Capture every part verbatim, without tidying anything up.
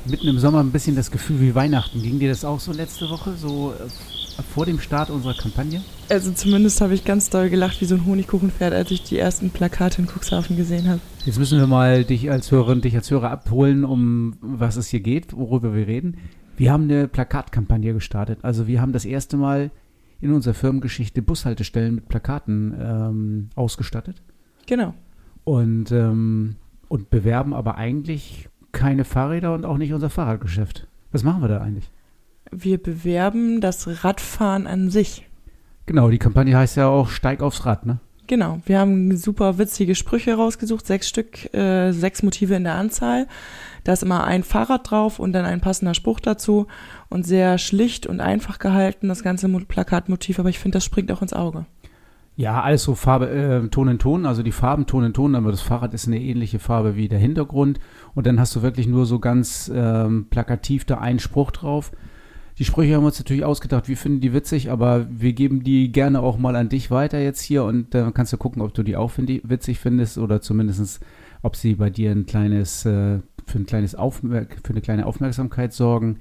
mitten im Sommer ein bisschen das Gefühl wie Weihnachten. Ging dir das auch so letzte Woche, so äh, vor dem Start unserer Kampagne? Also zumindest habe ich ganz doll gelacht wie so ein Honigkuchenpferd, als ich die ersten Plakate in Cuxhaven gesehen habe. Jetzt müssen wir mal dich als Hörerin, dich als Hörer abholen, um was es hier geht, worüber wir reden. Wir haben eine Plakatkampagne gestartet. Also wir haben das erste Mal in unserer Firmengeschichte Bushaltestellen mit Plakaten ähm, ausgestattet. Genau. Und, ähm, und bewerben aber eigentlich keine Fahrräder und auch nicht unser Fahrradgeschäft. Was machen wir da eigentlich? Wir bewerben das Radfahren an sich. Genau, die Kampagne heißt ja auch Steig aufs Rad, ne? Genau, wir haben super witzige Sprüche rausgesucht, sechs Stück, äh, sechs Motive in der Anzahl. Da ist immer ein Fahrrad drauf und dann ein passender Spruch dazu und sehr schlicht und einfach gehalten, das ganze Plakatmotiv, aber ich finde, das springt auch ins Auge. Ja, alles so Farbe, äh, Ton in Ton, also die Farben Ton in Ton, aber das Fahrrad ist eine ähnliche Farbe wie der Hintergrund und dann hast du wirklich nur so ganz ähm, plakativ da einen Spruch drauf. Die Sprüche haben wir uns natürlich ausgedacht, wir finden die witzig, aber wir geben die gerne auch mal an dich weiter jetzt hier und dann äh, kannst du gucken, ob du die auch find, witzig findest oder zumindest, ob sie bei dir ein kleines, äh, für, ein kleines Aufmerk- für eine kleine Aufmerksamkeit sorgen.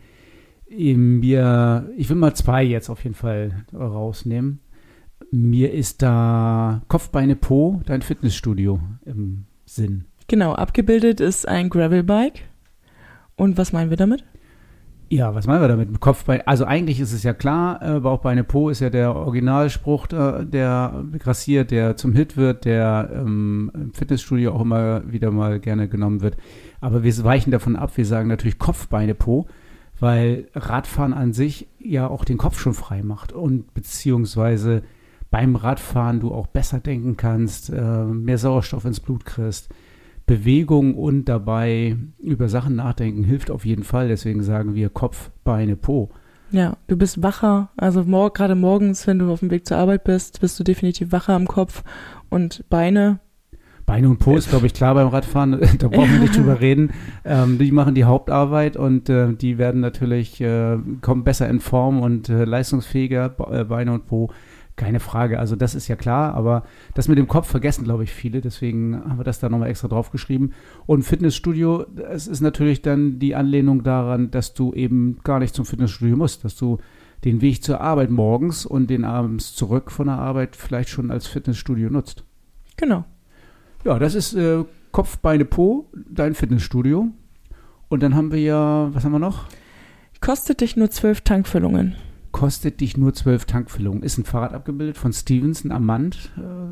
Mir, ich will mal zwei jetzt auf jeden Fall rausnehmen. Mir ist da Kopf, Beine, Po, dein Fitnessstudio im Sinn. Genau, abgebildet ist ein Gravelbike. Und was meinen wir damit? Ja, was meinen wir damit? Mit Kopf, Beine, also eigentlich ist es ja klar, äh, Bauch, Beine, Po ist ja der Originalspruch, äh, der grassiert, der zum Hit wird, der ähm, im Fitnessstudio auch immer wieder mal gerne genommen wird. Aber wir weichen davon ab, wir sagen natürlich Kopf, Beine, Po, weil Radfahren an sich ja auch den Kopf schon frei macht und beziehungsweise beim Radfahren du auch besser denken kannst, äh, mehr Sauerstoff ins Blut kriegst. Bewegung und dabei über Sachen nachdenken hilft auf jeden Fall. Deswegen sagen wir Kopf, Beine, Po. Ja, du bist wacher. Also mor- gerade morgens, wenn du auf dem Weg zur Arbeit bist, bist du definitiv wacher am Kopf. Und Beine... Beine und Po ist, glaube ich, klar beim Radfahren. Da brauchen wir nicht drüber reden. Ähm, die machen die Hauptarbeit und äh, die werden natürlich, äh, kommen besser in Form und äh, leistungsfähiger, Be- äh, Beine und Po. Keine Frage, also das ist ja klar, aber das mit dem Kopf vergessen, glaube ich, viele, deswegen haben wir das da nochmal extra drauf geschrieben. Und Fitnessstudio, es ist natürlich dann die Anlehnung daran, dass du eben gar nicht zum Fitnessstudio musst, dass du den Weg zur Arbeit morgens und den abends zurück von der Arbeit vielleicht schon als Fitnessstudio nutzt. Genau. Ja, das ist äh, Kopf, Beine, Po, dein Fitnessstudio. Und dann haben wir ja, was haben wir noch? Kostet dich nur zwölf Tankfüllungen. Kostet dich nur zwölf Tankfüllungen. Ist ein Fahrrad abgebildet von Stevenson Amand.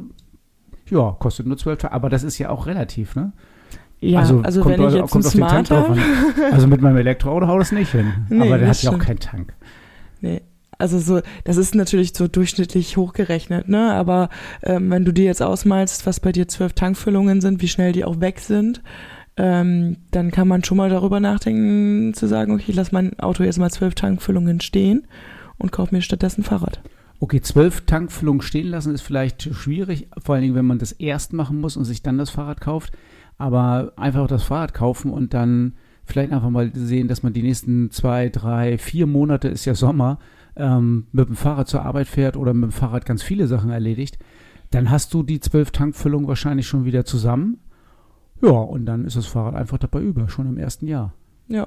Äh, ja, kostet nur zwölf Tankfüllungen. Aber das ist ja auch relativ, ne? Ja, also, also kommt, wenn ich jetzt kommt ein auf den Tank Smarter... drauf an. Also mit meinem Elektroauto haut das nicht hin. Nee, aber der das hat ja auch stimmt. keinen Tank. Nee, also so, das ist natürlich so durchschnittlich hochgerechnet, ne? Aber ähm, wenn du dir jetzt ausmalst, was bei dir zwölf Tankfüllungen sind, wie schnell die auch weg sind, ähm, dann kann man schon mal darüber nachdenken, zu sagen, okay, ich lass mein Auto jetzt mal zwölf Tankfüllungen stehen und kaufe mir stattdessen ein Fahrrad. Okay, zwölf Tankfüllungen stehen lassen ist vielleicht schwierig, vor allen Dingen, wenn man das erst machen muss und sich dann das Fahrrad kauft. Aber einfach das Fahrrad kaufen und dann vielleicht einfach mal sehen, dass man die nächsten zwei, drei, vier Monate, ist ja Sommer, ähm, mit dem Fahrrad zur Arbeit fährt oder mit dem Fahrrad ganz viele Sachen erledigt. Dann hast du die zwölf Tankfüllungen wahrscheinlich schon wieder zusammen. Ja, und dann ist das Fahrrad einfach dabei über, schon im ersten Jahr. Ja.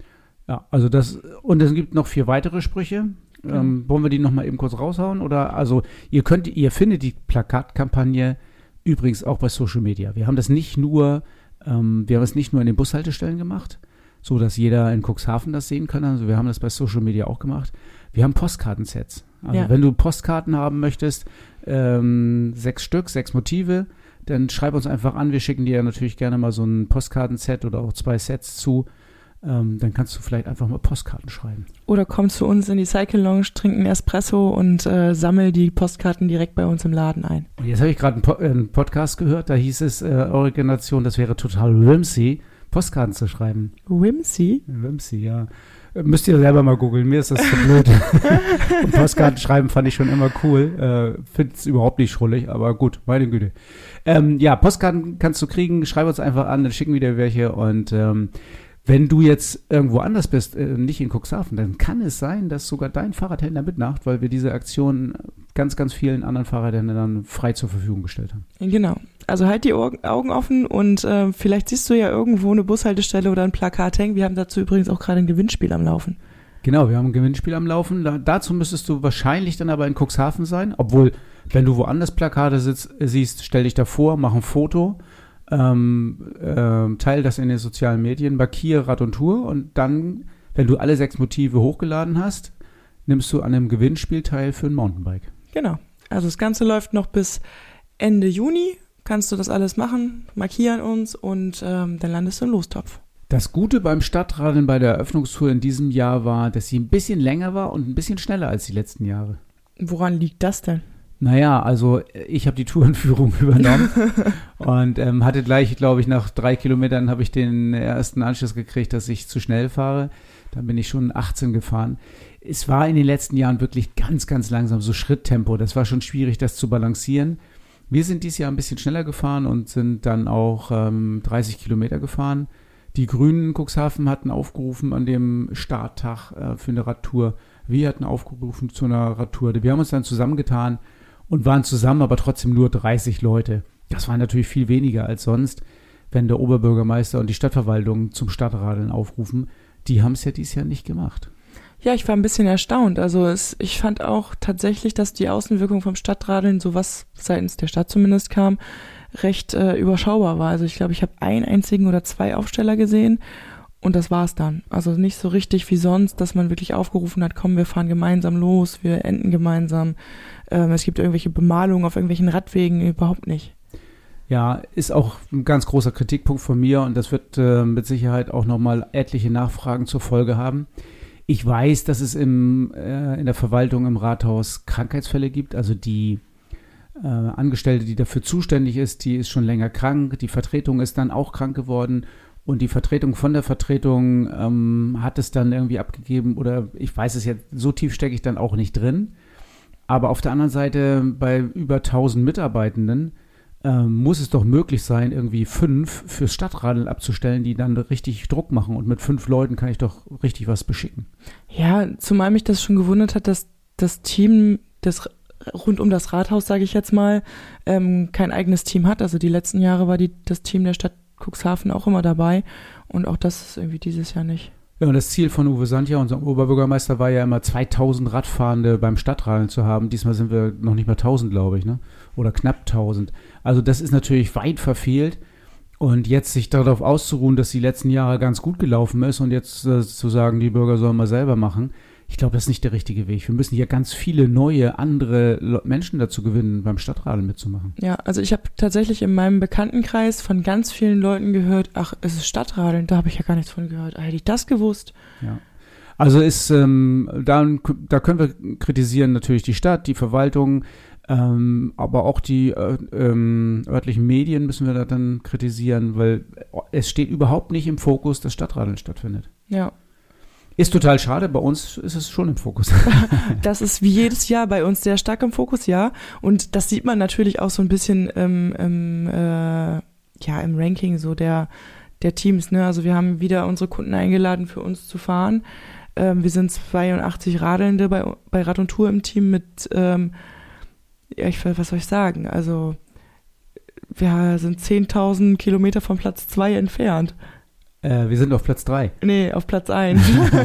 Ja, also das, und es gibt noch vier weitere Sprüche. Ähm, wollen wir die nochmal eben kurz raushauen? Oder, also, ihr könnt, ihr findet die Plakatkampagne übrigens auch bei Social Media. Wir haben das nicht nur, ähm, wir haben es nicht nur in den Bushaltestellen gemacht, so dass jeder in Cuxhaven das sehen kann. Also wir haben das bei Social Media auch gemacht. Wir haben Postkartensets. Also Ja. wenn du Postkarten haben möchtest, ähm, sechs Stück, sechs Motive, dann schreib uns einfach an. Wir schicken dir ja natürlich gerne mal so ein Postkartenset oder auch zwei Sets zu. Ähm, dann kannst du vielleicht einfach mal Postkarten schreiben. Oder komm zu uns in die Cycle Lounge, trink einen Espresso und äh, sammel die Postkarten direkt bei uns im Laden ein. Und jetzt habe ich gerade einen, po- äh, einen Podcast gehört, da hieß es, äh, eure Generation, das wäre total whimsy, Postkarten zu schreiben. Whimsy? Whimsy, ja. Äh, Müsst ihr selber mal googeln, mir ist das zu blöd. Und Postkarten schreiben fand ich schon immer cool. Äh, Finde es überhaupt nicht schrullig, aber gut, meine Güte. Ähm, ja, Postkarten kannst du kriegen, schreib uns einfach an, dann schicken wir dir welche und ähm, wenn du jetzt irgendwo anders bist, äh, nicht in Cuxhaven, dann kann es sein, dass sogar dein Fahrradhändler mitmacht, weil wir diese Aktion ganz, ganz vielen anderen Fahrradhändlern frei zur Verfügung gestellt haben. Genau. Also halt die Augen offen und äh, vielleicht siehst du ja irgendwo eine Bushaltestelle oder ein Plakat hängen. Wir haben dazu übrigens auch gerade ein Gewinnspiel am Laufen. Genau, wir haben ein Gewinnspiel am Laufen. Da, dazu müsstest du wahrscheinlich dann aber in Cuxhaven sein. Obwohl, wenn du woanders Plakate sitzt, siehst, stell dich davor, mach ein Foto, ähm, ähm, teile das in den sozialen Medien, markiere Rad und Tour und dann, wenn du alle sechs Motive hochgeladen hast, nimmst du an einem Gewinnspiel teil für ein Mountainbike. Genau. Also das Ganze läuft noch bis Ende Juni. Kannst du das alles machen, markieren uns und ähm, dann landest du im Lostopf. Das Gute beim Stadtradeln bei der Eröffnungstour in diesem Jahr war, dass sie ein bisschen länger war und ein bisschen schneller als die letzten Jahre. Woran liegt das denn? Naja, also ich habe die Tourenführung übernommen und ähm, hatte gleich, glaube ich, nach drei Kilometern habe ich den ersten Anschluss gekriegt, dass ich zu schnell fahre. Dann bin ich schon achtzehn gefahren. Es war in den letzten Jahren wirklich ganz, ganz langsam, so Schritttempo. Das war schon schwierig, das zu balancieren. Wir sind dieses Jahr ein bisschen schneller gefahren und sind dann auch ähm, dreißig Kilometer gefahren. Die Grünen in Cuxhaven hatten aufgerufen an dem Starttag äh, für eine Radtour. Wir hatten aufgerufen zu einer Radtour. Wir haben uns dann zusammengetan und waren zusammen, aber trotzdem nur dreißig Leute. Das war natürlich viel weniger als sonst, wenn der Oberbürgermeister und die Stadtverwaltung zum Stadtradeln aufrufen. Die haben es ja dieses Jahr nicht gemacht. Ja, ich war ein bisschen erstaunt. Also es, ich fand auch tatsächlich, dass die Außenwirkung vom Stadtradeln, so was seitens der Stadt zumindest kam, recht äh, überschaubar war. Also ich glaube, ich habe einen einzigen oder zwei Aufsteller gesehen und das war's dann. Also nicht so richtig wie sonst, dass man wirklich aufgerufen hat, komm, wir fahren gemeinsam los, wir enden gemeinsam. Ähm, es gibt irgendwelche Bemalungen auf irgendwelchen Radwegen, überhaupt nicht. Ja, ist auch ein ganz großer Kritikpunkt von mir und das wird äh, mit Sicherheit auch nochmal etliche Nachfragen zur Folge haben. Ich weiß, dass es im, äh, in der Verwaltung im Rathaus Krankheitsfälle gibt, also die äh, Angestellte, die dafür zuständig ist, die ist schon länger krank, die Vertretung ist dann auch krank geworden und die Vertretung von der Vertretung ähm, hat es dann irgendwie abgegeben oder ich weiß es jetzt, so tief stecke ich dann auch nicht drin, aber auf der anderen Seite bei über tausend Mitarbeitenden ähm, muss es doch möglich sein, irgendwie fünf fürs Stadtradeln abzustellen, die dann richtig Druck machen und mit fünf Leuten kann ich doch richtig was beschicken. Ja, zumal mich das schon gewundert hat, dass das Team des rund um das Rathaus, sage ich jetzt mal, ähm, kein eigenes Team hat. Also die letzten Jahre war die, das Team der Stadt Cuxhaven auch immer dabei und auch das ist irgendwie dieses Jahr nicht. Ja, und das Ziel von Uwe Santja, unserem Oberbürgermeister, war ja immer zweitausend Radfahrende beim Stadtradeln zu haben. Diesmal sind wir noch nicht mal tausend, glaube ich, ne? Oder knapp tausend. Also das ist natürlich weit verfehlt. Und jetzt sich darauf auszuruhen, dass die letzten Jahre ganz gut gelaufen ist und jetzt äh, zu sagen, die Bürger sollen mal selber machen, ich glaube, das ist nicht der richtige Weg. Wir müssen hier ganz viele neue, andere Menschen dazu gewinnen, beim Stadtradeln mitzumachen. Ja, also ich habe tatsächlich in meinem Bekanntenkreis von ganz vielen Leuten gehört, ach, es ist Stadtradeln, da habe ich ja gar nichts von gehört. Hätte ich das gewusst? Ja. Also ist, ähm, da, da können wir kritisieren natürlich die Stadt, die Verwaltung, ähm, aber auch die äh, ähm, örtlichen Medien müssen wir da dann kritisieren, weil es steht überhaupt nicht im Fokus, dass Stadtradeln stattfindet. Ja. Ist total schade, bei uns ist es schon im Fokus. Das ist wie jedes Jahr bei uns sehr stark im Fokus, ja. Und das sieht man natürlich auch so ein bisschen ähm, im, äh, ja, im Ranking so der, der Teams. Ne? Also wir haben wieder unsere Kunden eingeladen, für uns zu fahren. Ähm, wir sind zweiundachtzig Radelnde bei, bei Rad und Tour im Team mit, ähm, ja, ich, was soll ich sagen, also wir sind zehntausend Kilometer von Platz zwei entfernt. Äh, wir sind auf Platz drei. Nee, auf Platz eins.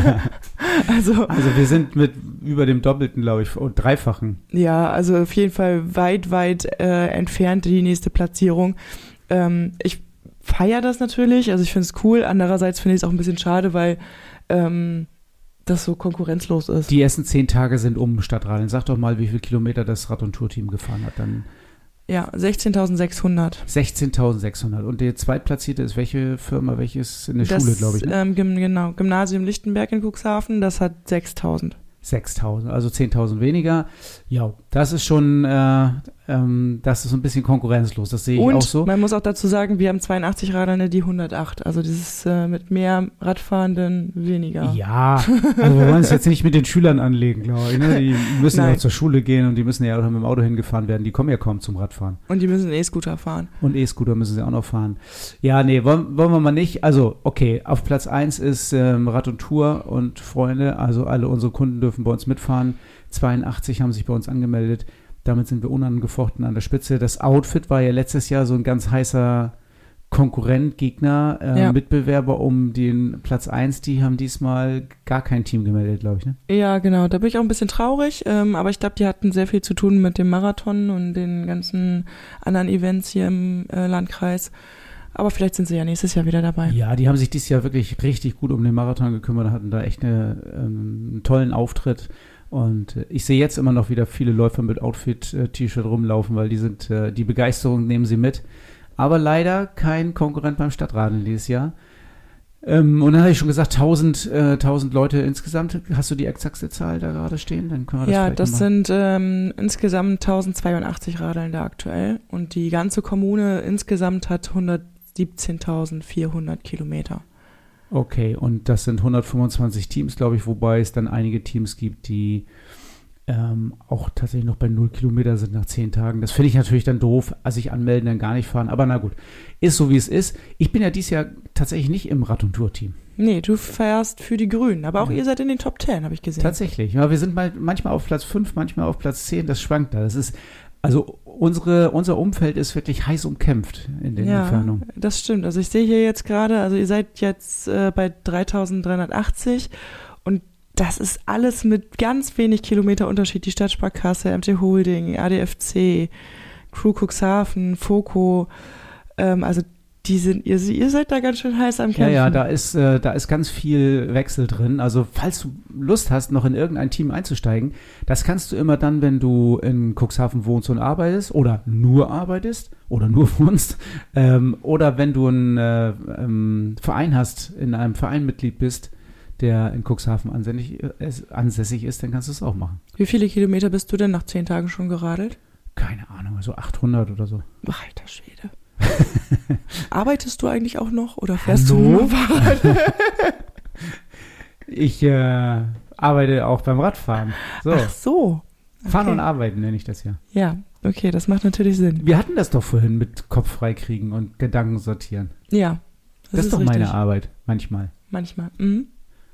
also, also wir sind mit über dem Doppelten, glaube ich, und Dreifachen. Ja, also auf jeden Fall weit, weit äh, entfernt die nächste Platzierung. Ähm, ich feiere das natürlich, also ich finde es cool. Andererseits finde ich es auch ein bisschen schade, weil ähm, das so konkurrenzlos ist. Die ersten zehn Tage sind um Stadtradeln. Sag doch mal, wie viele Kilometer das Rad- und Tour-Team gefahren hat. Dann Ja, sechzehntausendsechshundert. sechzehntausendsechshundert. Und der Zweitplatzierte ist welche Firma, welches in der das, Schule, glaube ich, ne? Ähm, genau, Gymnasium Lichtenberg in Cuxhaven, das hat sechstausend. sechstausend, also zehntausend weniger. Ja, das ist schon, äh, ähm, das ist so ein bisschen konkurrenzlos, das sehe ich Und auch so. Man muss auch dazu sagen, wir haben zweiundachtzig Radelnde, die hundertacht. Also dieses äh, mit mehr Radfahrenden weniger. Ja, also wir wollen es jetzt nicht mit den Schülern anlegen, glaube ich. Ne? Die müssen ja auch zur Schule gehen und die müssen ja auch mit dem Auto hingefahren werden. Die kommen ja kaum zum Radfahren. Und die müssen E-Scooter fahren. Und E-Scooter müssen sie auch noch fahren. Ja, nee, wollen, wollen wir mal nicht. Also, okay, auf Platz eins ist ähm, Rad und Tour und Freunde, also alle unsere Kunden dürfen bei uns mitfahren. zweiundachtzig haben sich bei uns angemeldet. Damit sind wir unangefochten an der Spitze. Das Outfit war ja letztes Jahr so ein ganz heißer Konkurrent, Gegner, äh, ja. Mitbewerber um den Platz eins. Die haben diesmal gar kein Team gemeldet, glaube ich, ne? Ja, genau. Da bin ich auch ein bisschen traurig. Ähm, aber ich glaube, die hatten sehr viel zu tun mit dem Marathon und den ganzen anderen Events hier im äh, Landkreis. Aber vielleicht sind sie ja nächstes Jahr wieder dabei. Ja, die haben sich dieses Jahr wirklich richtig gut um den Marathon gekümmert, hatten da echt eine, ähm, einen tollen Auftritt. Und äh, ich sehe jetzt immer noch wieder viele Läufer mit Outfit-T-Shirt rumlaufen, weil die sind, äh, die Begeisterung nehmen sie mit. Aber leider kein Konkurrent beim Stadtradeln dieses Jahr. Ähm, und dann hatte ich schon gesagt, tausend, äh, tausend Leute insgesamt. Hast du die exakte Zahl da gerade stehen? Dann können wir das ja, vielleicht das mal. sind ähm, insgesamt tausendzweiundachtzig Radeln da aktuell. Und die ganze Kommune insgesamt hat hundertsiebzehntausendvierhundert Kilometer. Okay, und das sind hundertfünfundzwanzig Teams, glaube ich, wobei es dann einige Teams gibt, die ähm, auch tatsächlich noch bei null Kilometer sind nach zehn Tagen. Das finde ich natürlich dann doof, als sich anmelden, dann gar nicht fahren. Aber na gut, ist so, wie es ist. Ich bin ja dieses Jahr tatsächlich nicht im Rad- und Tour-Team. Nee, du fährst für die Grünen, aber auch ja. Ihr seid in den Top Ten, habe ich gesehen. Tatsächlich, ja, wir sind mal, manchmal auf Platz fünf, manchmal auf Platz zehn, das schwankt da. Das ist, also unsere, unser Umfeld ist wirklich heiß umkämpft in den ja, Entfernungen. Das stimmt. Also ich sehe hier jetzt gerade, also ihr seid jetzt äh, bei dreitausenddreihundertachtzig und das ist alles mit ganz wenig Kilometer Unterschied. Die Stadtsparkasse, M T Holding, A D F C, Crew Cuxhaven, Foco, ähm, also die sind, ihr, ihr seid da ganz schön heiß am Kämpfen. Ja, ja, da ist, äh, da ist ganz viel Wechsel drin. Also falls du Lust hast, noch in irgendein Team einzusteigen, das kannst du immer dann, wenn du in Cuxhaven wohnst und arbeitest oder nur arbeitest oder nur wohnst ähm, oder wenn du einen äh, ähm, Verein hast, in einem Verein Mitglied bist, der in Cuxhaven ansässig, äh, ansässig ist, dann kannst du es auch machen. Wie viele Kilometer bist du denn nach zehn Tagen schon geradelt? Keine Ahnung, so achthundert oder so. Alter Schwede. Arbeitest du eigentlich auch noch oder fährst Hallo? du nur Fahrrad? Ich äh, arbeite auch beim Radfahren. So. Ach so. Okay. Fahren und arbeiten nenne ich das ja. Ja, okay, das macht natürlich Sinn. Wir hatten das doch vorhin mit Kopf freikriegen und Gedanken sortieren. Ja. Das, das ist doch richtig. Meine Arbeit, manchmal. Manchmal. Mhm.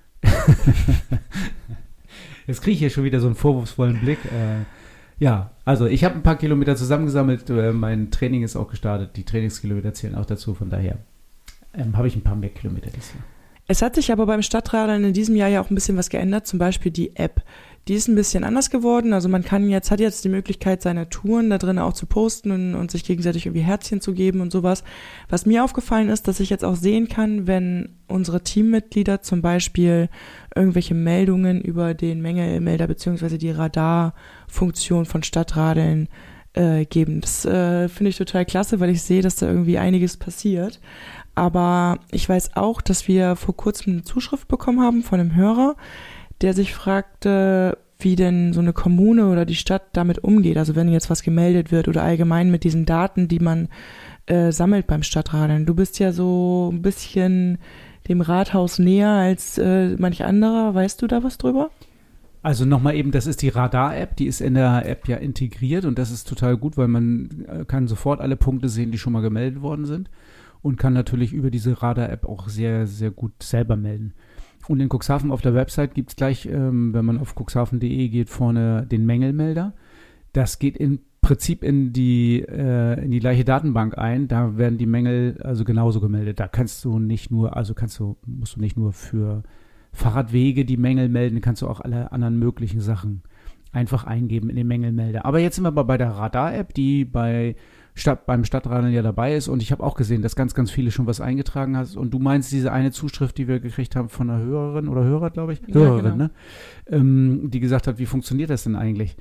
Jetzt kriege ich hier schon wieder so einen vorwurfsvollen Blick. Äh, ja, also ich habe ein paar Kilometer zusammengesammelt. Äh, mein Training ist auch gestartet. Die Trainingskilometer zählen auch dazu. Von daher ähm, habe ich ein paar mehr Kilometer dieses Jahr. Es hat sich aber beim Stadtradeln in diesem Jahr ja auch ein bisschen was geändert. Zum Beispiel die App. Die ist ein bisschen anders geworden. Also man kann jetzt, hat jetzt die Möglichkeit, seine Touren da drin auch zu posten und, und sich gegenseitig irgendwie Herzchen zu geben und sowas. Was mir aufgefallen ist, dass ich jetzt auch sehen kann, wenn unsere Teammitglieder zum Beispiel irgendwelche Meldungen über den Mängelmelder beziehungsweise die Radarfunktion von Stadtradeln äh, geben. Das äh, finde ich total klasse, weil ich sehe, dass da irgendwie einiges passiert. Aber ich weiß auch, dass wir vor kurzem eine Zuschrift bekommen haben von einem Hörer, der sich fragte, wie denn so eine Kommune oder die Stadt damit umgeht. Also wenn jetzt was gemeldet wird oder allgemein mit diesen Daten, die man äh, sammelt beim Stadtradeln. Du bist ja so ein bisschen dem Rathaus näher als äh, manch anderer. Weißt du da was drüber? Also nochmal eben, das ist die Radar-App, die ist in der App ja integriert und das ist total gut, weil man kann sofort alle Punkte sehen, die schon mal gemeldet worden sind und kann natürlich über diese Radar-App auch sehr, sehr gut selber melden. Und in Cuxhaven auf der Website gibt es gleich, ähm, wenn man auf cuxhaven punkt de geht, vorne den Mängelmelder. Das geht im Prinzip in die, äh, in die gleiche Datenbank ein. Da werden die Mängel also genauso gemeldet. Da kannst du nicht nur, also kannst du, musst du nicht nur für Fahrradwege die Mängel melden, kannst du auch alle anderen möglichen Sachen einfach eingeben in den Mängelmelder. Aber jetzt sind wir aber bei der Radar-App, die bei Stadt, beim Stadtradeln ja dabei ist. Und ich habe auch gesehen, dass ganz, ganz viele schon was eingetragen hast. Und du meinst diese eine Zuschrift, die wir gekriegt haben von einer Hörerin oder Hörer, glaube ich? Ja, Hörerin, genau. ne? Ähm, die gesagt hat, wie funktioniert das denn eigentlich?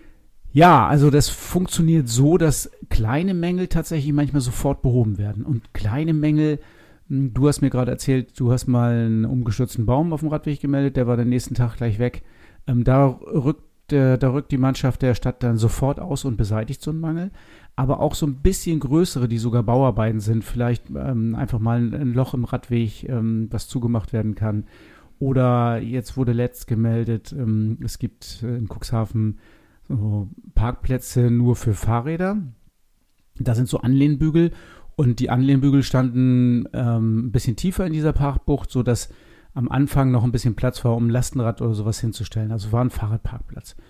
Ja, also das funktioniert so, dass kleine Mängel tatsächlich manchmal sofort behoben werden. Und kleine Mängel, du hast mir gerade erzählt, du hast mal einen umgestürzten Baum auf dem Radweg gemeldet, der war den nächsten Tag gleich weg. Ähm, da rückt Der, da rückt die Mannschaft der Stadt dann sofort aus und beseitigt so einen Mangel. Aber auch so ein bisschen größere, die sogar Bauarbeiten sind, vielleicht ähm, einfach mal ein, ein Loch im Radweg, ähm, was zugemacht werden kann. Oder jetzt wurde letzt gemeldet, ähm, es gibt in Cuxhaven so Parkplätze nur für Fahrräder. Da sind so Anlehnbügel und die Anlehnbügel standen ähm, ein bisschen tiefer in dieser Parkbucht, sodass am Anfang noch ein bisschen Platz war, um ein Lastenrad oder sowas hinzustellen. Also war ein Fahrradparkplatz.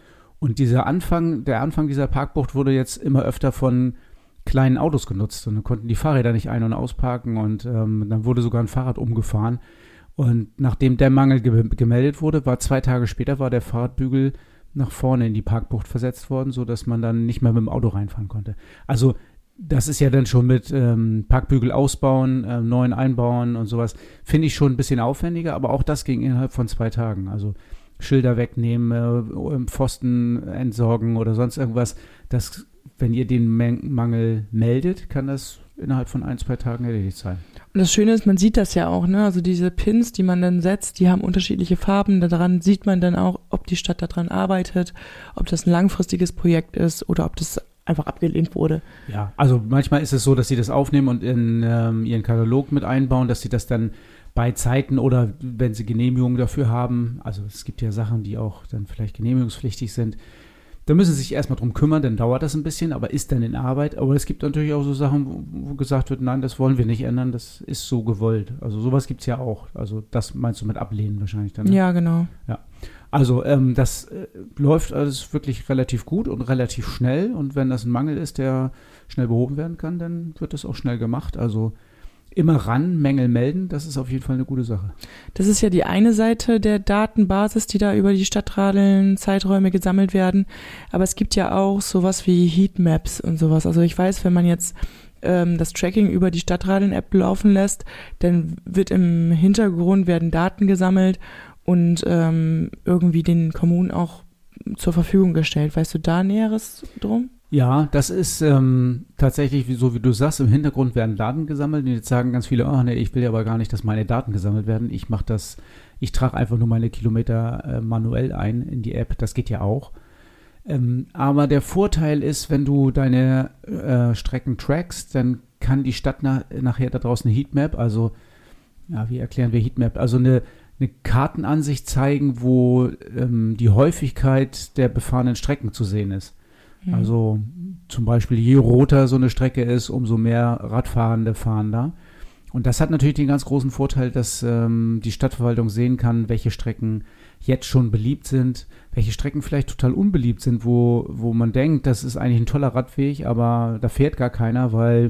Und dieser Anfang, der Anfang dieser Parkbucht wurde jetzt immer öfter von kleinen Autos genutzt und dann konnten die Fahrräder nicht ein- und ausparken und ähm, dann wurde sogar ein Fahrrad umgefahren. Und nachdem der Mangel ge- gemeldet wurde, war zwei Tage später war der Fahrradbügel nach vorne in die Parkbucht versetzt worden, sodass man dann nicht mehr mit dem Auto reinfahren konnte. Also das ist ja dann schon mit ähm, Parkbügel ausbauen, äh, neuen einbauen und sowas, finde ich schon ein bisschen aufwendiger, aber auch das ging innerhalb von zwei Tagen. Also Schilder wegnehmen, äh, Pfosten entsorgen oder sonst irgendwas. Das, wenn ihr den Men- Mangel meldet, kann das innerhalb von ein, zwei Tagen erledigt sein. Und das Schöne ist, man sieht das ja auch, ne? Also diese Pins, die man dann setzt, die haben unterschiedliche Farben. Daran sieht man dann auch, ob die Stadt daran arbeitet, ob das ein langfristiges Projekt ist oder ob das einfach abgelehnt wurde. Ja, also manchmal ist es so, dass sie das aufnehmen und in ähm, ihren Katalog mit einbauen, dass sie das dann bei Zeiten oder wenn sie Genehmigungen dafür haben, also es gibt ja Sachen, die auch dann vielleicht genehmigungspflichtig sind, da müssen sie sich erstmal drum kümmern, dann dauert das ein bisschen, aber ist dann in Arbeit. Aber es gibt natürlich auch so Sachen, wo, wo gesagt wird, nein, das wollen wir nicht ändern, das ist so gewollt. Also sowas gibt es ja auch. Also das meinst du mit ablehnen wahrscheinlich dann? Ne? Ja, genau. Ja. Also ähm, das äh, läuft alles wirklich relativ gut und relativ schnell. Und wenn das ein Mangel ist, der schnell behoben werden kann, dann wird das auch schnell gemacht. Also immer ran, Mängel melden, das ist auf jeden Fall eine gute Sache. Das ist ja die eine Seite der Datenbasis, die da über die Stadtradeln Zeiträume gesammelt werden. Aber es gibt ja auch sowas wie Heatmaps und sowas. Also ich weiß, wenn man jetzt ähm, das Tracking über die Stadtradeln-App laufen lässt, dann wird im Hintergrund werden Daten gesammelt und ähm, irgendwie den Kommunen auch zur Verfügung gestellt. Weißt du da Näheres drum? Ja, das ist ähm, tatsächlich, wie, so wie du sagst, im Hintergrund werden Daten gesammelt und jetzt sagen ganz viele, oh nee, ich will ja aber gar nicht, dass meine Daten gesammelt werden. Ich mache das, ich trage einfach nur meine Kilometer äh, manuell ein in die App, das geht ja auch. Ähm, aber der Vorteil ist, wenn du deine äh, Strecken trackst, dann kann die Stadt na, nachher da draußen eine Heatmap, also, ja, wie erklären wir Heatmap? Also eine, eine Kartenansicht zeigen, wo ähm, die Häufigkeit der befahrenen Strecken zu sehen ist. Also zum Beispiel, je roter so eine Strecke ist, umso mehr Radfahrende fahren da. Und das hat natürlich den ganz großen Vorteil, dass ähm, die Stadtverwaltung sehen kann, welche Strecken jetzt schon beliebt sind, welche Strecken vielleicht total unbeliebt sind, wo, wo man denkt, das ist eigentlich ein toller Radweg, aber da fährt gar keiner, weil,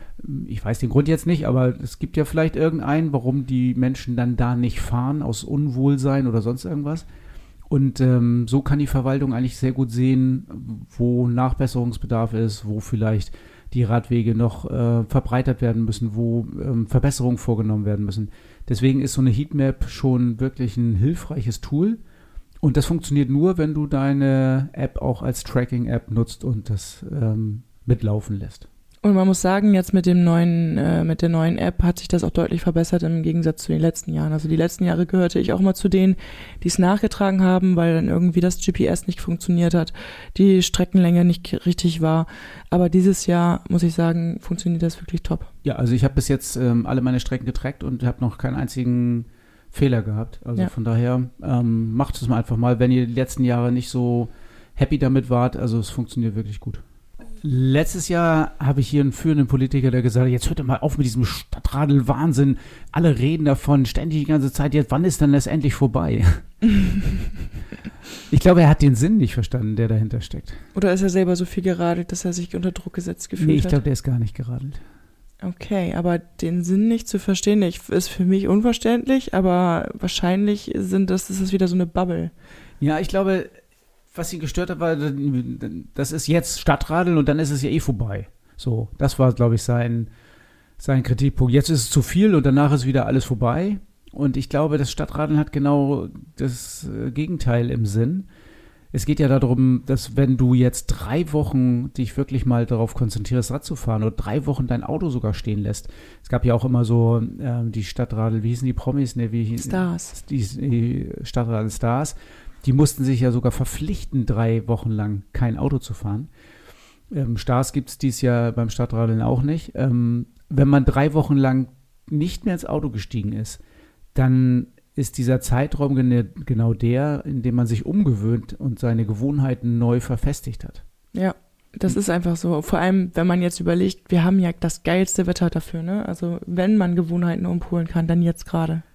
ich weiß den Grund jetzt nicht, aber es gibt ja vielleicht irgendeinen, warum die Menschen dann da nicht fahren, aus Unwohlsein oder sonst irgendwas. Und ähm, so kann die Verwaltung eigentlich sehr gut sehen, wo Nachbesserungsbedarf ist, wo vielleicht die Radwege noch äh, verbreitert werden müssen, wo ähm, Verbesserungen vorgenommen werden müssen. Deswegen ist so eine Heatmap schon wirklich ein hilfreiches Tool. Und das funktioniert nur, wenn du deine App auch als Tracking-App nutzt und das ähm, mitlaufen lässt. Und man muss sagen, jetzt mit dem neuen, äh, mit der neuen App hat sich das auch deutlich verbessert im Gegensatz zu den letzten Jahren. Also die letzten Jahre gehörte ich auch mal zu denen, die es nachgetragen haben, weil dann irgendwie das G P S nicht funktioniert hat, die Streckenlänge nicht richtig war. Aber dieses Jahr, muss ich sagen, funktioniert das wirklich top. Ja, also ich habe bis jetzt ähm, alle meine Strecken getrackt und habe noch keinen einzigen Fehler gehabt. Also ja. Von daher ähm, macht es mal einfach mal, wenn ihr die letzten Jahre nicht so happy damit wart. Also es funktioniert wirklich gut. Letztes Jahr habe ich hier einen führenden Politiker, der gesagt hat, jetzt hört doch mal auf mit diesem Stadtradel-Wahnsinn. Alle reden davon, ständig die ganze Zeit, jetzt wann ist denn das endlich vorbei? Ich glaube, er hat den Sinn nicht verstanden, der dahinter steckt. Oder ist er selber so viel geradelt, dass er sich unter Druck gesetzt gefühlt nee, ich hat? Ich glaube, der ist gar nicht geradelt. Okay, aber den Sinn nicht zu verstehen, ist für mich unverständlich, aber wahrscheinlich sind das, das ist wieder so eine Bubble. Ja, ich glaube, was ihn gestört hat, war, das ist jetzt Stadtradeln und dann ist es ja eh vorbei. So, das war, glaube ich, sein, sein Kritikpunkt. Jetzt ist es zu viel und danach ist wieder alles vorbei. Und ich glaube, das Stadtradeln hat genau das Gegenteil im Sinn. Es geht ja darum, dass wenn du jetzt drei Wochen dich wirklich mal darauf konzentrierst, Rad zu fahren oder drei Wochen dein Auto sogar stehen lässt. Es gab ja auch immer so äh, die Stadtradel, wie hießen die Promis? Ne, wie, Stars. Die, die Stadtradel Stars. Die mussten sich ja sogar verpflichten, drei Wochen lang kein Auto zu fahren. Ähm, Stars gibt es dieses Jahr beim Stadtradeln auch nicht. Ähm, wenn man drei Wochen lang nicht mehr ins Auto gestiegen ist, dann ist dieser Zeitraum genau der, in dem man sich umgewöhnt und seine Gewohnheiten neu verfestigt hat. Ja, das ist einfach so. Vor allem, wenn man jetzt überlegt, wir haben ja das geilste Wetter dafür, ne? Also wenn man Gewohnheiten umpolen kann, dann jetzt gerade.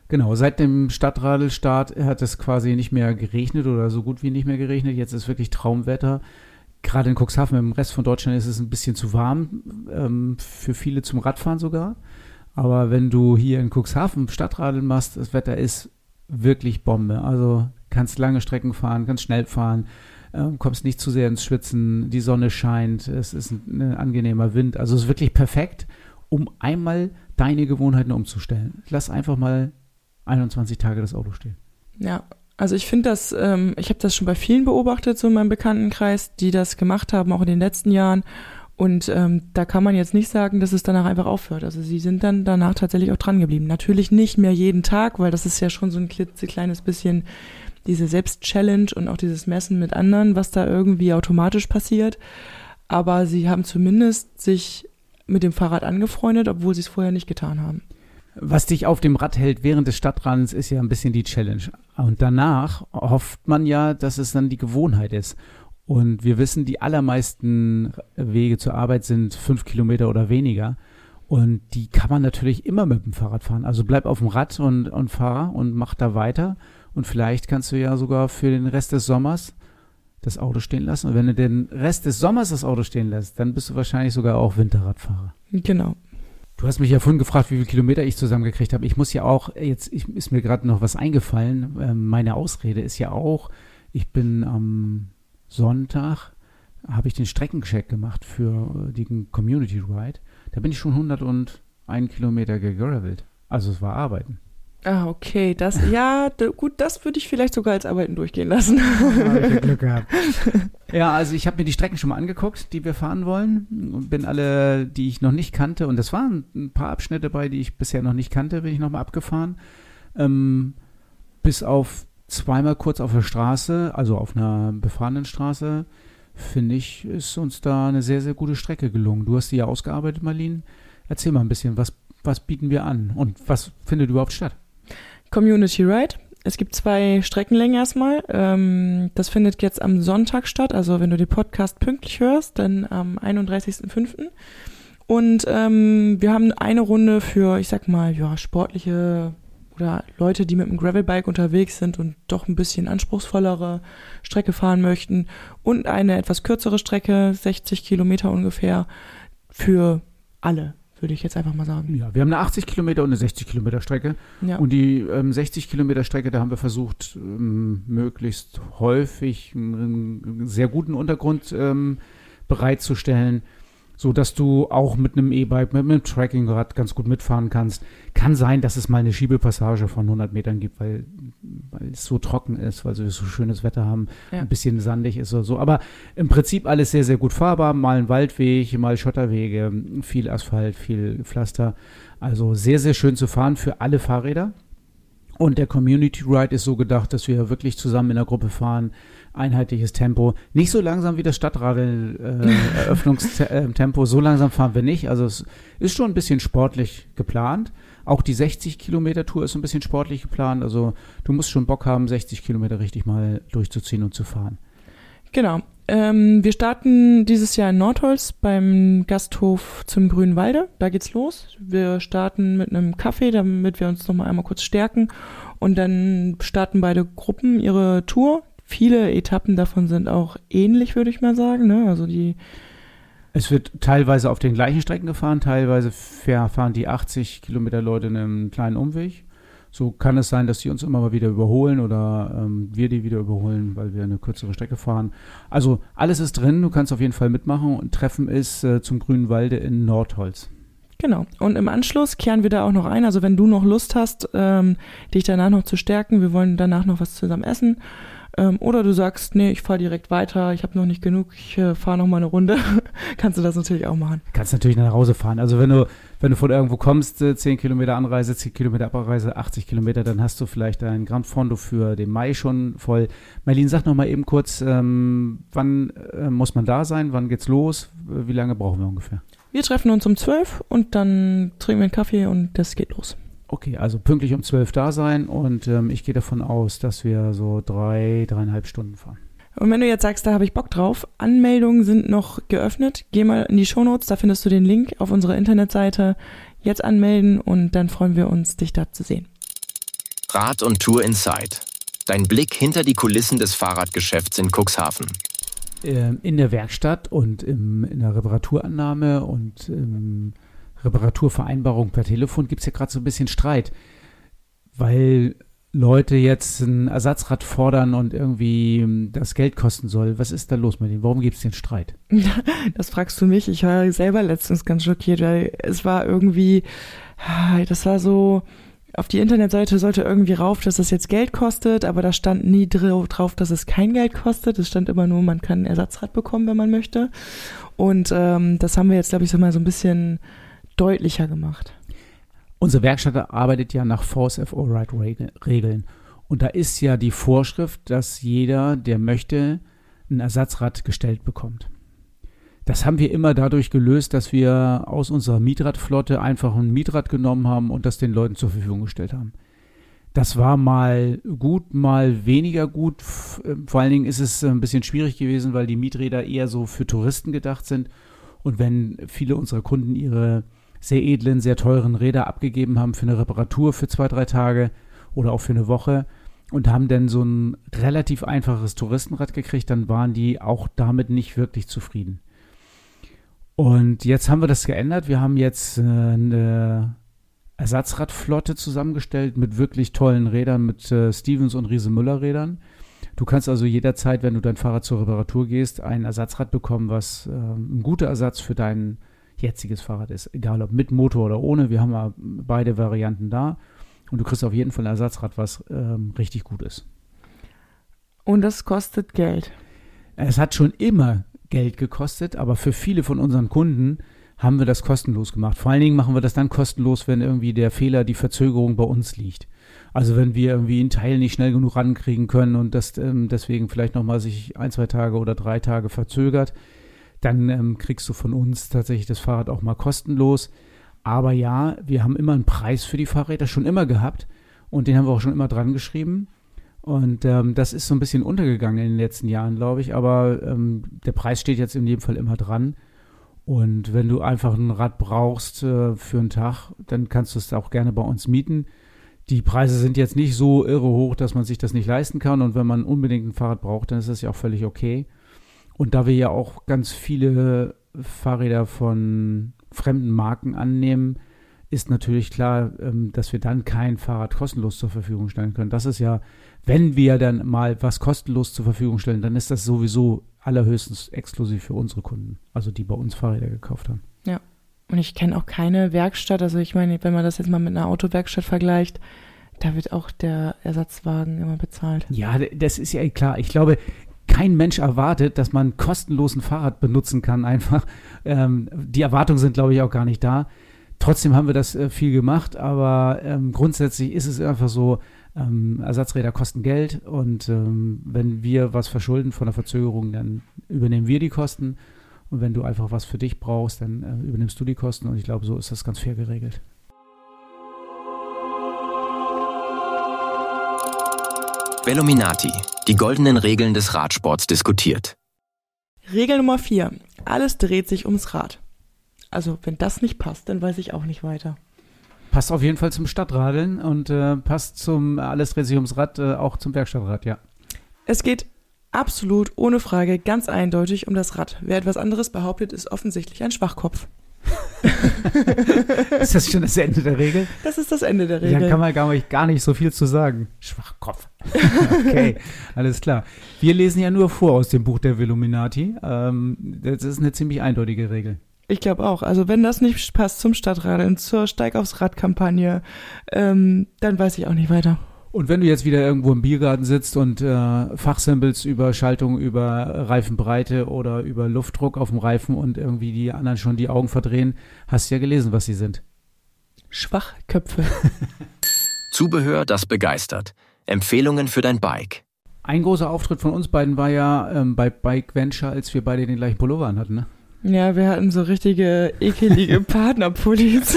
Genau, seit dem Stadtradelstart hat es quasi nicht mehr geregnet oder so gut wie nicht mehr geregnet. Jetzt ist wirklich Traumwetter. Gerade in Cuxhaven, im Rest von Deutschland ist es ein bisschen zu warm, ähm, für viele zum Radfahren sogar. Aber wenn du hier in Cuxhaven Stadtradeln machst, das Wetter ist wirklich Bombe. Also kannst lange Strecken fahren, kannst schnell fahren, ähm, kommst nicht zu sehr ins Schwitzen, die Sonne scheint, es ist ein, ein angenehmer Wind. Also es ist wirklich perfekt, um einmal deine Gewohnheiten umzustellen. Lass einfach mal einundzwanzig Tage das Auto stehen. Ja, also ich finde das, ähm, ich habe das schon bei vielen beobachtet, so in meinem Bekanntenkreis, die das gemacht haben, auch in den letzten Jahren. Und ähm, da kann man jetzt nicht sagen, dass es danach einfach aufhört. Also sie sind dann danach tatsächlich auch dran geblieben. Natürlich nicht mehr jeden Tag, weil das ist ja schon so ein klitzekleines bisschen diese Selbstchallenge und auch dieses Messen mit anderen, was da irgendwie automatisch passiert. Aber sie haben zumindest sich mit dem Fahrrad angefreundet, obwohl sie es vorher nicht getan haben. Was dich auf dem Rad hält während des Stadtrennens, ist ja ein bisschen die Challenge. Und danach hofft man ja, dass es dann die Gewohnheit ist. Und wir wissen, die allermeisten Wege zur Arbeit sind fünf Kilometer oder weniger. Und die kann man natürlich immer mit dem Fahrrad fahren. Also bleib auf dem Rad und, und fahr und mach da weiter. Und vielleicht kannst du ja sogar für den Rest des Sommers das Auto stehen lassen. Und wenn du den Rest des Sommers das Auto stehen lässt, dann bist du wahrscheinlich sogar auch Winterradfahrer. Genau. Du hast mich ja vorhin gefragt, wie viele Kilometer ich zusammengekriegt habe. Ich muss ja auch, jetzt ich, ist mir gerade noch was eingefallen. Ähm, meine Ausrede ist ja auch, ich bin am Sonntag, habe ich den Streckencheck gemacht für den Community Ride. Da bin ich schon hunderteins Kilometer gegravelt. Also es war Arbeiten. Ah, okay. Das, ja, d- gut, das würde ich vielleicht sogar als Arbeiten durchgehen lassen. Habe ich Glück gehabt. Ja, also ich habe mir die Strecken schon mal angeguckt, die wir fahren wollen. Und bin alle, die ich noch nicht kannte, und das waren ein paar Abschnitte bei, die ich bisher noch nicht kannte, bin ich nochmal abgefahren. Ähm, bis auf zweimal kurz auf der Straße, also auf einer befahrenen Straße, finde ich, ist uns da eine sehr, sehr gute Strecke gelungen. Du hast die ja ausgearbeitet, Marlene. Erzähl mal ein bisschen, was, was bieten wir an und was findet überhaupt statt? Community Ride. Es gibt zwei Streckenlängen erstmal. Ähm, das findet jetzt am Sonntag statt. Also wenn du den Podcast pünktlich hörst, dann am einunddreißigsten fünften Und ähm, wir haben eine Runde für, ich sag mal, ja, sportliche oder Leute, die mit dem Gravelbike unterwegs sind und doch ein bisschen anspruchsvollere Strecke fahren möchten. Und eine etwas kürzere Strecke, sechzig Kilometer ungefähr, für alle, würde ich jetzt einfach mal sagen. Ja, wir haben eine achtzig Kilometer und eine sechzig Kilometer Strecke. Ja. Und die ähm, sechzig Kilometer Strecke, da haben wir versucht, ähm, möglichst häufig einen sehr guten Untergrund ähm, bereitzustellen, so dass du auch mit einem E-Bike, mit einem Trekkingrad ganz gut mitfahren kannst. Kann sein, dass es mal eine Schiebepassage von hundert Metern gibt, weil, weil es so trocken ist, weil wir so schönes Wetter haben, ja. Ein bisschen sandig ist oder so. Aber im Prinzip alles sehr, sehr gut fahrbar. Mal ein Waldweg, mal Schotterwege, viel Asphalt, viel Pflaster. Also sehr, sehr schön zu fahren für alle Fahrräder. Und der Community Ride ist so gedacht, dass wir wirklich zusammen in der Gruppe fahren, einheitliches Tempo, nicht so langsam wie das Stadtradel-Eröffnungstempo, äh, so langsam fahren wir nicht, also es ist schon ein bisschen sportlich geplant, auch die sechzig Kilometer Tour ist ein bisschen sportlich geplant, also du musst schon Bock haben, sechzig Kilometer richtig mal durchzuziehen und zu fahren. Genau, ähm, wir starten dieses Jahr in Nordholz beim Gasthof zum Grünen Walde, da geht's los, wir starten mit einem Kaffee, damit wir uns nochmal einmal kurz stärken und dann starten beide Gruppen ihre Tour. Viele Etappen davon sind auch ähnlich, würde ich mal sagen. Ne? Also die es wird teilweise auf den gleichen Strecken gefahren, teilweise fahren die achtzig Kilometer Leute in einem kleinen Umweg. So kann es sein, dass die uns immer mal wieder überholen oder ähm, wir die wieder überholen, weil wir eine kürzere Strecke fahren. Also alles ist drin, du kannst auf jeden Fall mitmachen und Treffen ist äh, zum Grünen Walde in Nordholz. Genau. Und im Anschluss kehren wir da auch noch ein. Also wenn du noch Lust hast, ähm, dich danach noch zu stärken, wir wollen danach noch was zusammen essen. Ähm, oder du sagst, nee, ich fahre direkt weiter, ich habe noch nicht genug, ich äh, fahre noch mal eine Runde. Kannst du das natürlich auch machen. Kannst natürlich nach Hause fahren. Also wenn du wenn du von irgendwo kommst, äh, zehn Kilometer Anreise, zehn Kilometer Abreise, achtzig Kilometer, dann hast du vielleicht ein Gran Fondo für den Mai schon voll. Marlene, sag noch mal eben kurz, ähm, wann äh, muss man da sein, wann geht's los, wie lange brauchen wir ungefähr? Wir treffen uns um zwölf und dann trinken wir einen Kaffee und das geht los. Okay, also pünktlich um zwölf da sein und ähm, ich gehe davon aus, dass wir so drei, dreieinhalb Stunden fahren. Und wenn du jetzt sagst, da habe ich Bock drauf, Anmeldungen sind noch geöffnet. Geh mal in die Shownotes, da findest du den Link auf unserer Internetseite. Jetzt anmelden und dann freuen wir uns, dich da zu sehen. Rad und Tour Inside. Dein Blick hinter die Kulissen des Fahrradgeschäfts in Cuxhaven. In der Werkstatt und im, in der Reparaturannahme und in Reparaturvereinbarung per Telefon gibt es ja gerade so ein bisschen Streit, weil Leute jetzt ein Ersatzrad fordern und irgendwie das Geld kosten soll. Was ist da los mit denen? Warum gibt es den Streit? Das fragst du mich. Ich war selber letztens ganz schockiert, weil es war irgendwie, das war so, auf die Internetseite sollte irgendwie rauf, dass das jetzt Geld kostet, aber da stand nie drauf, dass es kein Geld kostet. Es stand immer nur, man kann ein Ersatzrad bekommen, wenn man möchte. Und ähm, das haben wir jetzt, glaube ich, so mal so ein bisschen deutlicher gemacht. Unsere Werkstatt arbeitet ja nach Force F O Right-Regeln. Und da ist ja die Vorschrift, dass jeder, der möchte, ein Ersatzrad gestellt bekommt. Das haben wir immer dadurch gelöst, dass wir aus unserer Mietradflotte einfach ein Mietrad genommen haben und das den Leuten zur Verfügung gestellt haben. Das war mal gut, mal weniger gut. Vor allen Dingen ist es ein bisschen schwierig gewesen, weil die Mieträder eher so für Touristen gedacht sind. Und wenn viele unserer Kunden ihre sehr edlen, sehr teuren Räder abgegeben haben für eine Reparatur für zwei, drei Tage oder auch für eine Woche und haben dann so ein relativ einfaches Touristenrad gekriegt, dann waren die auch damit nicht wirklich zufrieden. Und jetzt haben wir das geändert. Wir haben jetzt äh, eine Ersatzradflotte zusammengestellt mit wirklich tollen Rädern, mit äh, Stevens und Riese Müller Rädern. Du kannst also jederzeit, wenn du dein Fahrrad zur Reparatur gehst, ein Ersatzrad bekommen, was äh, ein guter Ersatz für dein jetziges Fahrrad ist. Egal ob mit Motor oder ohne, wir haben ja beide Varianten da. Und du kriegst auf jeden Fall ein Ersatzrad, was ähm, richtig gut ist. Und das kostet Geld. Es hat schon immer Geld gekostet, aber für viele von unseren Kunden haben wir das kostenlos gemacht. Vor allen Dingen machen wir das dann kostenlos, wenn irgendwie der Fehler, die Verzögerung bei uns liegt. Also wenn wir irgendwie einen Teil nicht schnell genug rankriegen können und das ähm, deswegen vielleicht nochmal sich ein, zwei Tage oder drei Tage verzögert, dann ähm, kriegst du von uns tatsächlich das Fahrrad auch mal kostenlos. Aber ja, wir haben immer einen Preis für die Fahrräder schon immer gehabt und den haben wir auch schon immer dran geschrieben. Und ähm, das ist so ein bisschen untergegangen in den letzten Jahren, glaube ich. Aber ähm, der Preis steht jetzt in jedem Fall immer dran. Und wenn du einfach ein Rad brauchst äh, für einen Tag, dann kannst du es auch gerne bei uns mieten. Die Preise sind jetzt nicht so irre hoch, dass man sich das nicht leisten kann. Und wenn man unbedingt ein Fahrrad braucht, dann ist das ja auch völlig okay. Und da wir ja auch ganz viele Fahrräder von fremden Marken annehmen, ist natürlich klar, dass wir dann kein Fahrrad kostenlos zur Verfügung stellen können. Das ist ja, wenn wir dann mal was kostenlos zur Verfügung stellen, dann ist das sowieso allerhöchstens exklusiv für unsere Kunden, also die bei uns Fahrräder gekauft haben. Ja, und ich kenne auch keine Werkstatt, also ich meine, wenn man das jetzt mal mit einer Autowerkstatt vergleicht, da wird auch der Ersatzwagen immer bezahlt. Ja, das ist ja klar. Ich glaube, kein Mensch erwartet, dass man kostenlos ein Fahrrad benutzen kann einfach. Ähm, die Erwartungen sind, glaube ich, auch gar nicht da. Trotzdem haben wir das äh, viel gemacht, aber ähm, grundsätzlich ist es einfach so, ähm, Ersatzräder kosten Geld und ähm, wenn wir was verschulden von der Verzögerung, dann übernehmen wir die Kosten und wenn du einfach was für dich brauchst, dann äh, übernimmst du die Kosten und ich glaube, so ist das ganz fair geregelt. Velominati, die goldenen Regeln des Radsports diskutiert. Regel Nummer vier. Alles dreht sich ums Rad. Also wenn das nicht passt, dann weiß ich auch nicht weiter. Passt auf jeden Fall zum Stadtradeln und äh, passt zum Alles dreht sich ums Rad, äh, auch zum Werkstattrad, ja. Es geht absolut, ohne Frage, ganz eindeutig um das Rad. Wer etwas anderes behauptet, ist offensichtlich ein Schwachkopf. Ist das schon das Ende der Regel? Das ist das Ende der Regel. Da kann man gar nicht, gar nicht so viel zu sagen. Schwachkopf. Okay, alles klar. Wir lesen ja nur vor aus dem Buch der Velominati. Ähm, das ist eine ziemlich eindeutige Regel. Ich glaube auch. Also wenn das nicht passt zum Stadtradeln, zur Steig aufs Rad-Kampagne, ähm, dann weiß ich auch nicht weiter. Und wenn du jetzt wieder irgendwo im Biergarten sitzt und äh, fachsimpelst über Schaltung, über Reifenbreite oder über Luftdruck auf dem Reifen und irgendwie die anderen schon die Augen verdrehen, hast du ja gelesen, was sie sind. Schwachköpfe. Zubehör, das begeistert. Empfehlungen für dein Bike. Ein großer Auftritt von uns beiden war ja ähm, bei Bike Venture, als wir beide den gleichen Pullover an hatten, ne? Ja, wir hatten so richtige, ekelige Partnerpullis.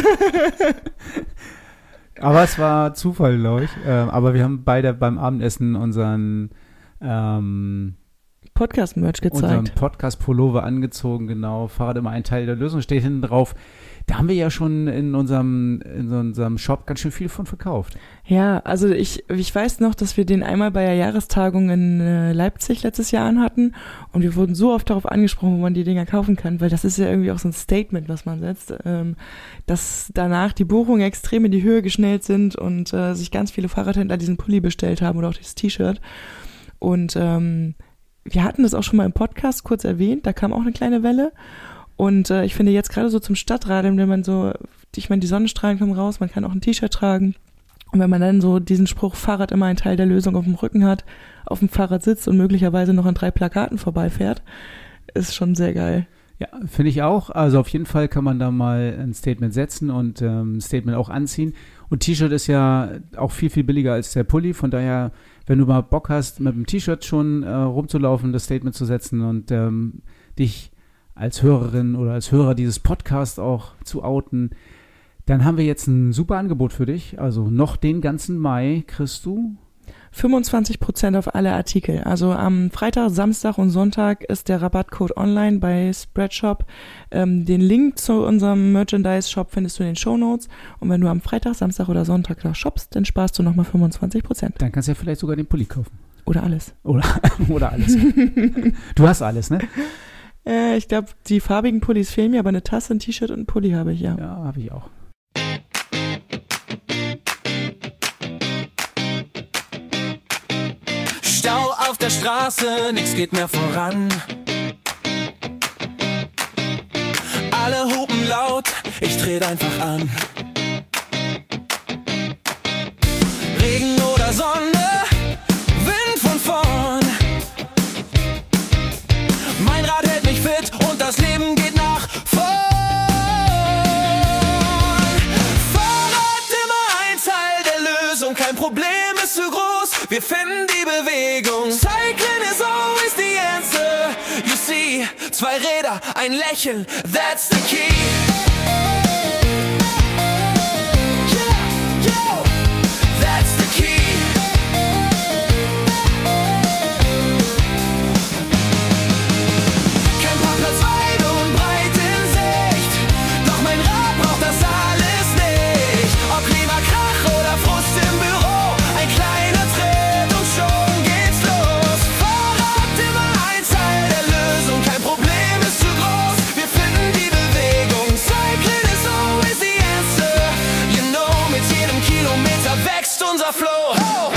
Aber es war Zufall, glaube ich. Ähm, aber wir haben beide beim Abendessen unseren ähm, Podcast-Merch gezeigt. Unseren Podcast-Pullover angezogen, genau. Fahrrad immer ein Teil der Lösung, steht hinten drauf. Da haben wir ja schon in unserem, in unserem Shop ganz schön viel von verkauft. Ja, also ich, ich weiß noch, dass wir den einmal bei der Jahrestagung in äh, Leipzig letztes Jahr anhatten und wir wurden so oft darauf angesprochen, wo man die Dinger kaufen kann, weil das ist ja irgendwie auch so ein Statement, was man setzt, ähm, dass danach die Buchungen extrem in die Höhe geschnellt sind und äh, sich ganz viele Fahrradhändler diesen Pulli bestellt haben oder auch dieses T-Shirt. Und ähm, wir hatten das auch schon mal im Podcast kurz erwähnt, da kam auch eine kleine Welle. Und äh, ich finde jetzt gerade so zum Stadtradeln, wenn man so, ich meine, die Sonnenstrahlen kommen raus, man kann auch ein T-Shirt tragen. Und wenn man dann so diesen Spruch, Fahrrad immer ein Teil der Lösung auf dem Rücken hat, auf dem Fahrrad sitzt und möglicherweise noch an drei Plakaten vorbeifährt, ist schon sehr geil. Ja, finde ich auch. Also auf jeden Fall kann man da mal ein Statement setzen und ähm, ein Statement auch anziehen. Und T-Shirt ist ja auch viel, viel billiger als der Pulli. Von daher, wenn du mal Bock hast, mit dem T-Shirt schon äh, rumzulaufen, das Statement zu setzen und ähm, dich als Hörerin oder als Hörer dieses Podcasts auch zu outen, dann haben wir jetzt ein super Angebot für dich. Also noch den ganzen Mai kriegst du fünfundzwanzig Prozent auf alle Artikel. Also am Freitag, Samstag und Sonntag ist der Rabattcode online bei Spreadshop. Ähm, den Link zu unserem Merchandise-Shop findest du in den Shownotes. Und wenn du am Freitag, Samstag oder Sonntag da shoppst, dann sparst du nochmal fünfundzwanzig Prozent. Dann kannst du ja vielleicht sogar den Pulli kaufen. Oder alles. Oder, oder alles. Du hast alles, ne? Äh, ich glaube, die farbigen Pullis fehlen mir, aber eine Tasse, ein T-Shirt und ein Pulli habe ich, ja. Ja, habe ich auch. Stau auf der Straße, nichts geht mehr voran. Alle hupen laut, ich trete einfach an. Regen oder Sonne, Wind von vorn. Mein Rad hält mich fit und das Leben geht nach vorn. Fahrrad immer ein Teil der Lösung, kein Problem ist zu groß, wir finden die Bewegung. Cycling is always the answer. You see, zwei Räder, ein Lächeln, that's the key. Yeah, yo, that's the key. Kein Parkplatz weit und breit in Sicht, doch mein Rad braucht das alles nicht. Ob Klimakrach oder Frust im Büro, ein kleiner Tritt und schon geht's los. Fahrrad immer ein Teil der Lösung, kein Problem ist zu groß, wir finden die Bewegung. Cycling is always the answer, you know, mit jedem Kilometer wächst unser Flow. Oh.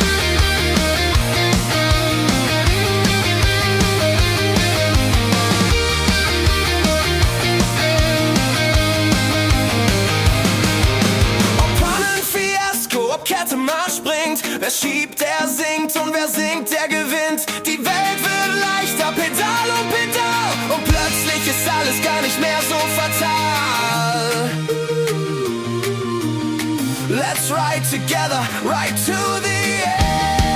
Ob Pannenfiasko, ob Kette mal springt, wer schiebt, der singt und wer singt, der gewinnt. Die Welt wird leichter, Pedal um Pedal, und plötzlich ist alles gar nicht mehr so fatal. Let's ride together, right to the end.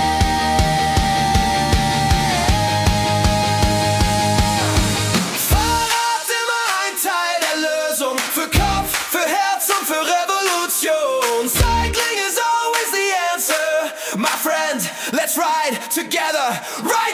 Fahrrad immer ein Teil der Lösung, für Kopf, für Herz und für Revolution. Cycling is always the answer, my friend, let's ride together, right